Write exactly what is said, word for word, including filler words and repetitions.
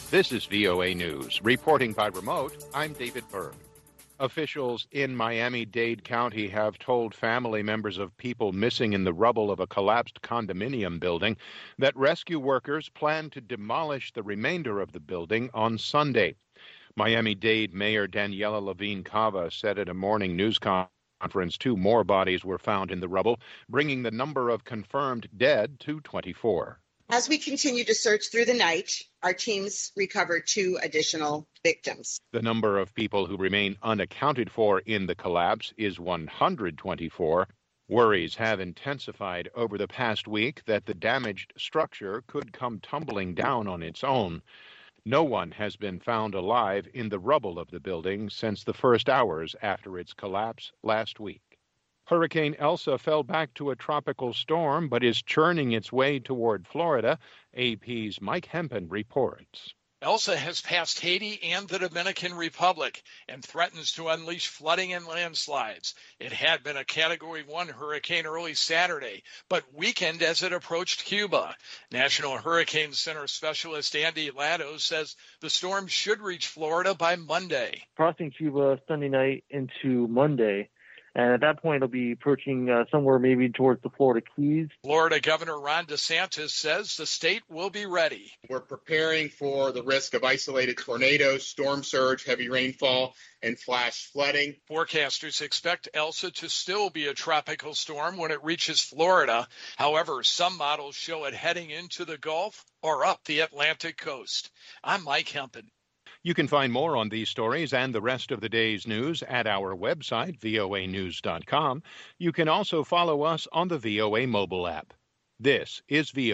This is V O A News. Reporting by remote, I'm David Berg. Officials in Miami-Dade County have told family members of people missing in the rubble of a collapsed condominium building that rescue workers plan to demolish the remainder of the building on Sunday. Miami-Dade Mayor Daniela Levine Cava said at a morning news conference two more bodies were found in the rubble, bringing the number of confirmed dead to twenty-four. As we continue to search through the night, our teams recovered two additional victims. The number of people who remain unaccounted for in the collapse is one hundred twenty-four. Worries have intensified over the past week that the damaged structure could come tumbling down on its own. No one has been found alive in the rubble of the building since the first hours after its collapse last week. Hurricane Elsa fell back to a tropical storm but is churning its way toward Florida. A P's Mike Hempen reports. Elsa has passed Haiti and the Dominican Republic and threatens to unleash flooding and landslides. It had been a Category one hurricane early Saturday, but weakened as it approached Cuba. National Hurricane Center specialist Andy Latto says the storm should reach Florida by Monday. Crossing Cuba Sunday night into Monday. And at that point, it'll be approaching uh, somewhere maybe towards the Florida Keys. Florida Governor Ron DeSantis says the state will be ready. We're preparing for the risk of isolated tornadoes, storm surge, heavy rainfall, and flash flooding. Forecasters expect Elsa to still be a tropical storm when it reaches Florida. However, some models show it heading into the Gulf or up the Atlantic coast. I'm Mike Hempen. You can find more on these stories and the rest of the day's news at our website, V O A news dot com. You can also follow us on the V O A mobile app. This is V O A.